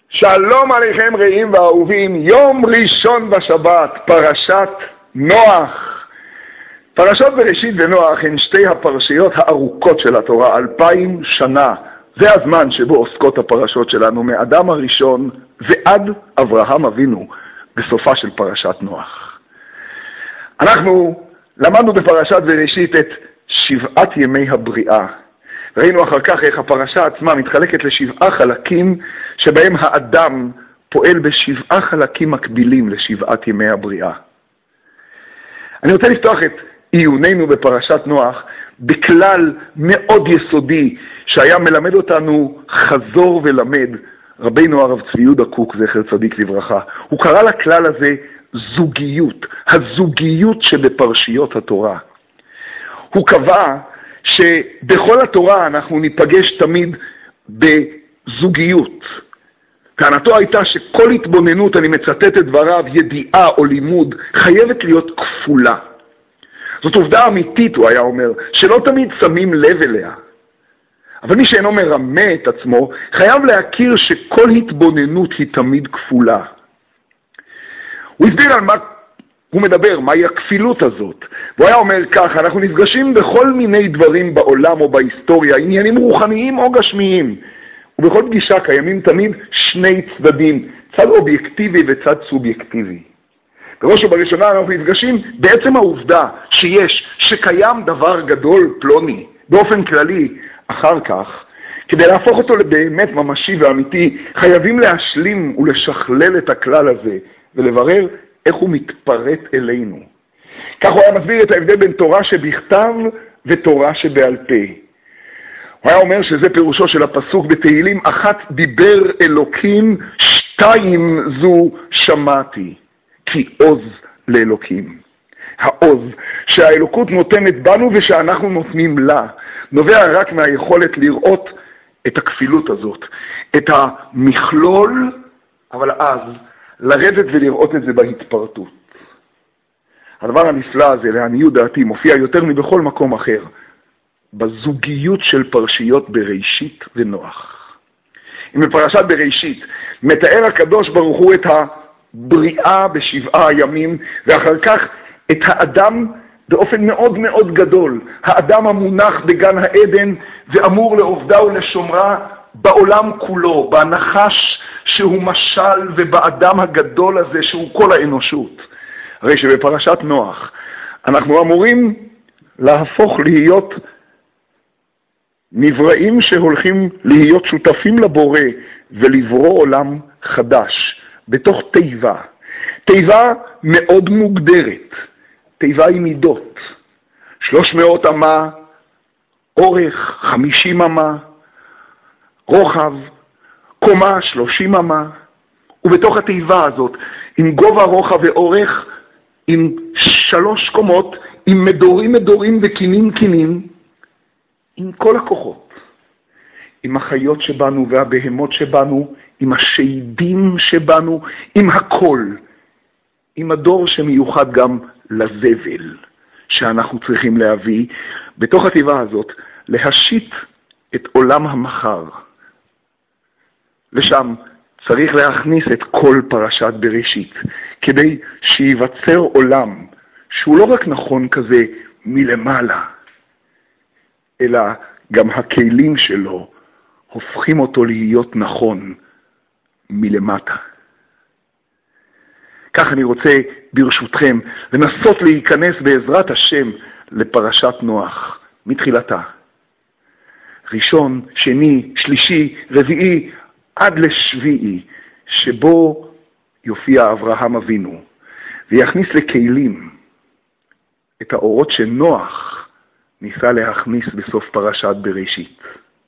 שלום עליכם רעים ואהובים, יום ראשון בשבת, פרשת נוח. פרשות בראשית ונוח הן שתי הפרשיות הארוכות של התורה, 2000 שנה. זה הזמן שבו עוסקות הפרשות שלנו, מאדם הראשון ועד אברהם אבינו, בסופה של פרשת נוח. אנחנו למדנו בפרשת בראשית את 7 ימי הבריאה. ראינו אחר כך איך הפרשה עצמה מתחלקת ל7 חלקים, שבהם האדם פועל ב7 חלקים מקבילים ל7 ימי הבריאה. אני רוצה לפתוח את עיוננו בפרשת נוח בכלל מאוד יסודי, שהיה מלמד אותנו חזור ולמד רבינו הרב צבי יהודה קוק, זכר צדיק לברכה. הוא קרא לכלל הזה זוגיות, הזוגיות שבפרשיות התורה. הוא קבע שבכל התורה אנחנו ניפגש תמיד בזוגיות. טענתו הייתה שכל התבוננות, אני מצטט את דבריו, ידיעה או לימוד, חייבת להיות כפולה. זאת עובדה אמיתית, הוא היה אומר, שלא תמיד שמים לב אליה. אבל מי שאינו מרמה את עצמו, חייב להכיר שכל התבוננות היא תמיד כפולה. הוא הסביר על מה הוא מדבר, מהי הכפילות הזאת. והוא היה אומר כך, אנחנו נפגשים בכל מיני דברים בעולם או בהיסטוריה, עניינים רוחניים או גשמיים. ובכל פגישה קיימים תמיד שני צדדים, צד אובייקטיבי וצד סובייקטיבי. בראש ובראשונה אנחנו נפגשים בעצם העובדה שקיים דבר גדול פלוני, באופן כללי. אחר כך, כדי להפוך אותו לבאמת ממשי ואמיתי, חייבים להשלים ולשכלל את הכלל הזה, ולברר איך הוא מתפרט אלינו. כך הוא היה מסביר את ההבדל בין תורה שבכתב ותורה שבעל פה. הוא היה אומר שזה פירושו של הפסוק בתהילים, 1 דיבר אלוקים, 2 זו שמעתי, כי עוז לאלוקים. העוז שהאלוקות נותנת בנו ושאנחנו נותנים לה, נובע רק מהיכולת לראות את הכפילות הזאת, את המכלול, אבל אז לרדת ולראות את זה בהתפרטות. הדבר הנפלא הזה, לעניות דעתי, מופיע יותר מבכל מקום אחר, בזוגיות של פרשיות בראשית ונוח. אם בפרשת בראשית מתאר הקדוש ברוך הוא את הבריאה ב7 ימים, ואחר כך את האדם באופן מאוד מאוד גדול, האדם המונח בגן העדן ואמור לעובדה ולשומרה בעולם כולו, בנחש שהוא משל ובאדם הגדול הזה שהוא כל האנושות. הרי שבפרשת נוח אנחנו אמורים להפוך להיות נבראים שהולכים להיות שותפים לבורא ולברוא עולם חדש בתוך תיבה. תיבה מאוד מוגדרת, תיבה עם מידות, 300 אמה, אורך 50 אמה, רוחב, קומה 30 אמה, ובתוך התיבה הזאת, עם גובה רוחב ואורך, עם 3 קומות, עם מדורים וכינים, עם כל הכוחות, עם החיות שבנו והבהמות שבנו, עם השיידים שבנו, עם הכל, עם הדור שמיוחד גם לזבל שאנחנו צריכים להביא, בתוך התיבה הזאת, להשית את עולם המחר. לשם צריך להכניס את כל פרשת בראשית, כדי שיווצר עולם שהוא לא רק נכון כזה מלמעלה, אלא גם הכלים שלו הופכים אותו להיות נכון מלמטה. כך אני רוצה ברשותכם לנסות להיכנס בעזרת השם לפרשת נוח מתחילתה. ראשון, שני, שלישי, רביעי, עד לשביעי, שבו יופיע אברהם אבינו, ויכניס לכלים את האורות שנוח ניסה להכניס בסוף פרשת בראשית.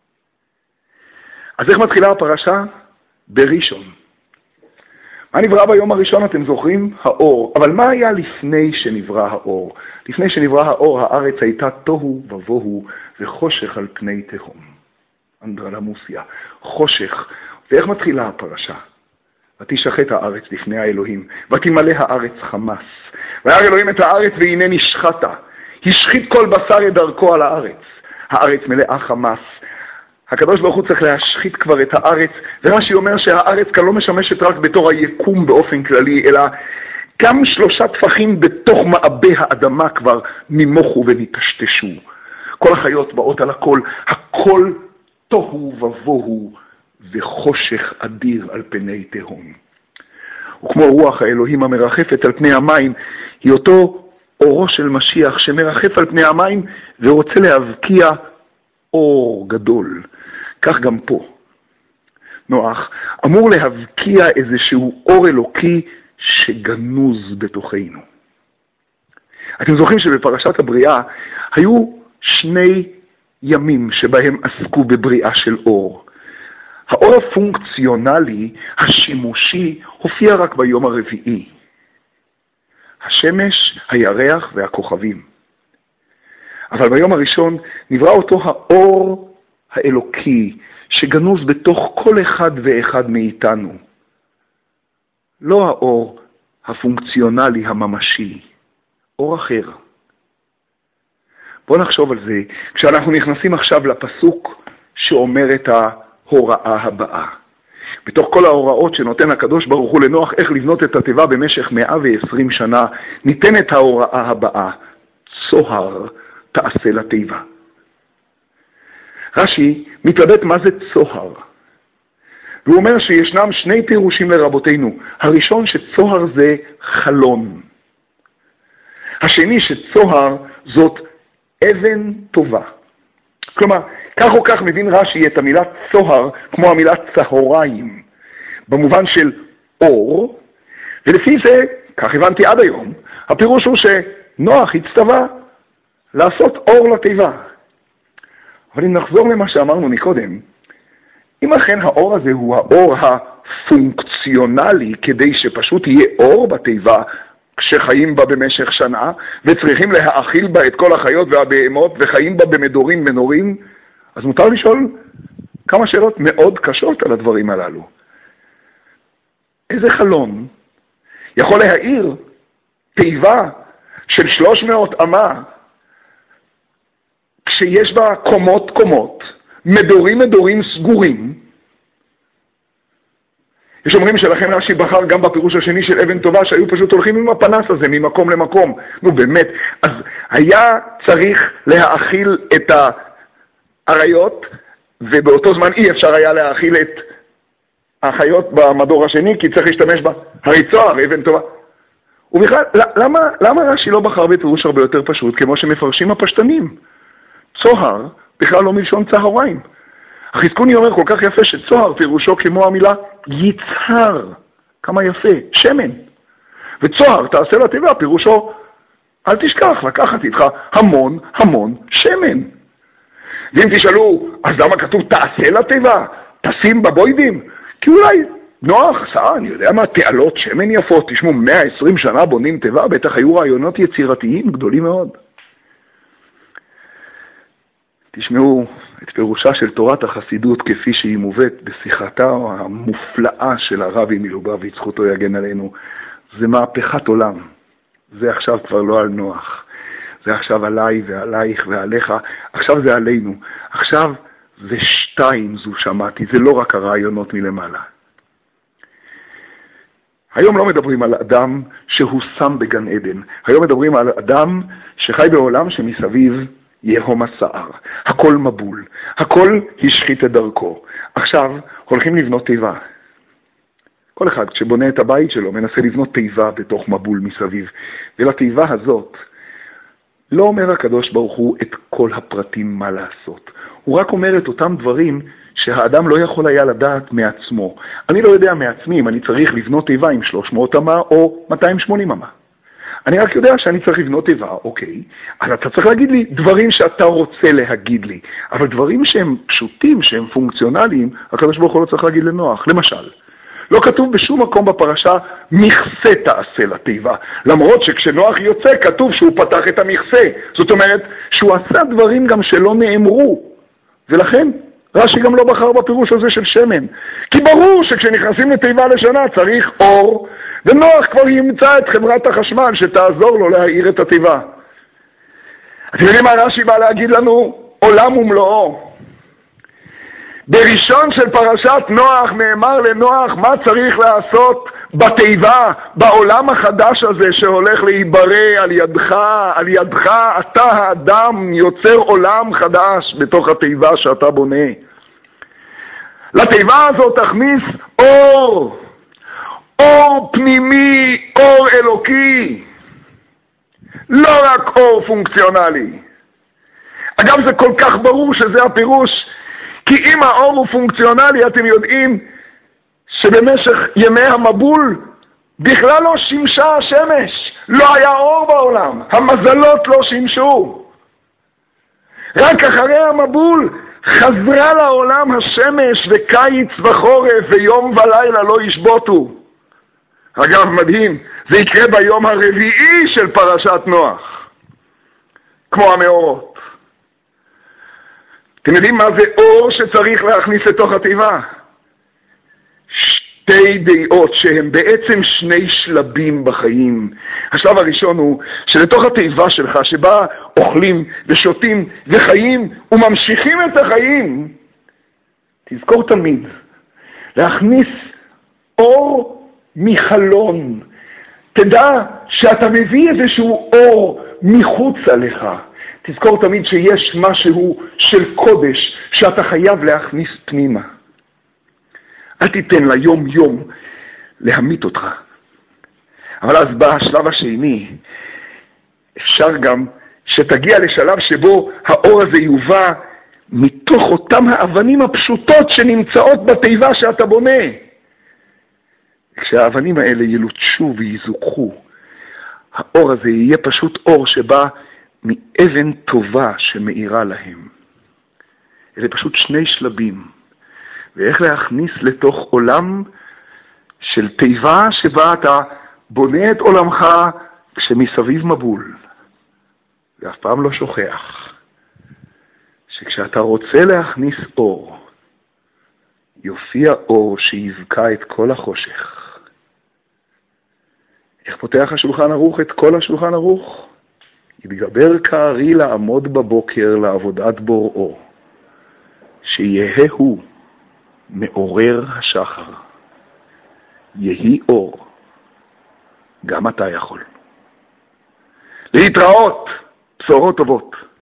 אז איך מתחילה הפרשה? בראשון. מה נברא ביום הראשון, אתם זוכרים? האור. אבל מה היה לפני שנברא האור? לפני שנברא האור, הארץ הייתה תוהו ובוהו וחושך על פני תהום. אנדרלמוסיה, חושך. ואיך מתחילה הפרשה? ותשחט הארץ לפני האלוהים, ותמלא הארץ חמס. וירא אלוהים את הארץ והנה נשחטה. השחית כל בשר את דרכו על הארץ. הארץ מלאה חמס. הקדוש ברוך הוא צריך להשחית כבר את הארץ, ורש"י אומר שהארץ כאן לא משמשת רק בתור היקום באופן כללי, אלא גם 3 טפחים בתוך מעבה האדמה כבר נמוכו ונטשטשו. כל החיות באות על הכל תוהו ובוהו וחושך אדיר על פני תהום. וכמו רוח האלוהים המרחפת על פני המים, היא אותו אורו של משיח שמרחף על פני המים ורוצה להבקיע אור גדול. כך גם פה. נוח אמור להבקיע איזשהו אור אלוקי שגנוז בתוכנו. אתם זוכרים שבפרשת הבריאה היו 2 ימים שבהם עסקו בבריאה של אור. האור הפונקציונלי, השימושי, הופיע רק ביום הרביעי. השמש, הירח והכוכבים. אבל ביום הראשון נברא אותו האור האלוקי שגנוז בתוך כל אחד ואחד מאיתנו. לא האור הפונקציונלי הממשי, אור אחר. בואו נחשוב על זה כשאנחנו נכנסים עכשיו לפסוק שאומר את ההוראה הבאה. בתוך כל ההוראות שנותן הקדוש ברוך הוא לנוח איך לבנות את התיבה במשך 120 שנה, ניתנת ההוראה הבאה, צוהר תעשה לתיבה. רש"י מתלבט מה זה צוהר. והוא אומר שישנם 2 פירושים לרבותינו. הראשון שצוהר זה חלון. השני שצוהר זאת אבן טובה. כלומר, כך או כך מבין רש"י את המילה צוהר כמו המילה צהריים, במובן של אור, ולפי זה, כך הבנתי עד היום, הפירוש הוא שנוח הצטווה לעשות אור לתיבה. אבל אם נחזור למה שאמרנו מקודם, אם אכן האור הזה הוא האור הפונקציונלי כדי שפשוט יהיה אור בתיבה כשחיים בה במשך שנה, וצריכים להאכיל בה את כל החיות והבהמות וחיים בה במדורים מנורים, אז מותר לשאול כמה שאלות מאוד קשות על הדברים הללו. איזה חלון יכול להאיר תיבה של 300 אמה כשיש בה קומות, מדורים סגורים? יש אומרים שלכן רש"י בחר גם בפירוש השני של אבן טובה, שהיו פשוט הולכים עם הפנס הזה ממקום למקום. נו באמת, אז היה צריך להאכיל את האריות, ובאותו זמן אי אפשר היה להאכיל את החיות במדור השני, כי צריך להשתמש בה. הרי צוהר, אבן טובה. ובכלל, למה רש"י לא בחר בפירוש הרבה יותר פשוט, כמו שמפרשים הפשטנים? צוהר בכלל לא מלשון צהריים. החזקוני אומר כל כך יפה שצוהר פירושו כמו המילה יצהר. כמה יפה, שמן. וצוהר תעשה לתיבה פירושו, אל תשכח לקחת איתך המון שמן. ואם תשאלו, אז למה כתוב תעשה לתיבה? תשים בבוידים? כי אולי נוח עשה, אני יודע מה, תעלות שמן יפות. תשמעו, 120 שנה בונים תיבה, בטח היו רעיונות יצירתיים גדולים מאוד. תשמעו את פירושה של תורת החסידות כפי שהיא מובאת בשיחתה המופלאה של הרבי מלובביץ', זכותו יגן עלינו. זה מהפכת עולם. זה עכשיו כבר לא על נוח. זה עכשיו עליי ועלייך ועליך. עכשיו זה עלינו. עכשיו זה 2 זו שמעתי. זה לא רק הרעיונות מלמעלה. היום לא מדברים על אדם שהוא שם בגן עדן. היום מדברים על אדם שחי בעולם שמסביב יהום הסער. הכל מבול. הכל השחית את דרכו. עכשיו הולכים לבנות תיבה. כל אחד כשבונה את הבית שלו מנסה לבנות תיבה בתוך מבול מסביב. ולתיבה הזאת לא אומר הקדוש ברוך הוא את כל הפרטים מה לעשות. הוא רק אומר את אותם דברים שהאדם לא יכול היה לדעת מעצמו. אני לא יודע מעצמי אם אני צריך לבנות תיבה עם 300 אמה או 280 אמה. אני רק יודע שאני צריך לבנות תיבה, אוקיי, אז אתה צריך להגיד לי דברים שאתה רוצה להגיד לי, אבל דברים שהם פשוטים, שהם פונקציונליים, הקדוש ברוך הוא לא צריך להגיד לנוח. למשל, לא כתוב בשום מקום בפרשה, מכסה תעשה לתיבה, למרות שכשנוח יוצא כתוב שהוא פתח את המכסה, זאת אומרת שהוא עשה דברים גם שלא נאמרו, ולכן רש"י גם לא בחר בפירוש הזה של שמן, כי ברור שכשנכנסים לתיבה לשנה צריך אור, ונוח כבר ימצא את חברת החשמל שתעזור לו להאיר את התיבה. אתם יודעים מה רש"י בא להגיד לנו? עולם ומלואו. בראשון של פרשת נוח נאמר לנוח מה צריך לעשות בתיבה, בעולם החדש הזה שהולך להיברא על ידך אתה האדם יוצר עולם חדש בתוך התיבה שאתה בונה. לתיבה הזאת תכניס אור, אור פנימי, אור אלוקי, לא רק אור פונקציונלי. אגב, זה כל כך ברור שזה הפירוש, כי אם האור הוא פונקציונלי, אתם יודעים שבמשך ימי המבול בכלל לא שימשה השמש, לא היה אור בעולם, המזלות לא שימשו. רק אחרי המבול חזרה לעולם השמש וקיץ וחורף ויום ולילה לא ישבותו. אגב, מדהים, זה יקרה ביום הרביעי של פרשת נוח, כמו המאורות. אתם יודעים מה זה אור שצריך להכניס לתוך התיבה? שתי דעות שהם בעצם שני שלבים בחיים. השלב הראשון הוא שלתוך התיבה שלך שבה אוכלים ושותים וחיים וממשיכים את החיים, תזכור תמיד להכניס אור מחלון. תדע שאתה מביא איזשהו אור מחוץ עליך. תזכור תמיד שיש משהו של קודש שאתה חייב להכניס פנימה. אל תיתן ליום יום להמית אותך. אבל אז בא השלב השני. אפשר גם שתגיע לשלב שבו האור הזה יובא מתוך אותם האבנים הפשוטות שנמצאות בתיבה שאתה בונה. כשהאבנים האלה ילוטשו ויזוכחו, האור הזה יהיה פשוט אור שבא מאבן טובה שמאירה להם. אלה פשוט שני שלבים. ואיך להכניס לתוך עולם של תיבה שבה אתה בונה את עולמך כשמסביב מבול. ואף פעם לא שוכח שכשאתה רוצה להכניס אור, יופיע אור שיזכה את כל החושך. איך פותח השולחן ערוך את כל השולחן ערוך? יתגבר כארי לעמוד בבוקר לעבודת בוראו, שיהא הוא מעורר השחר. יהי אור, גם אתה יכול. להתראות, בשורות טובות.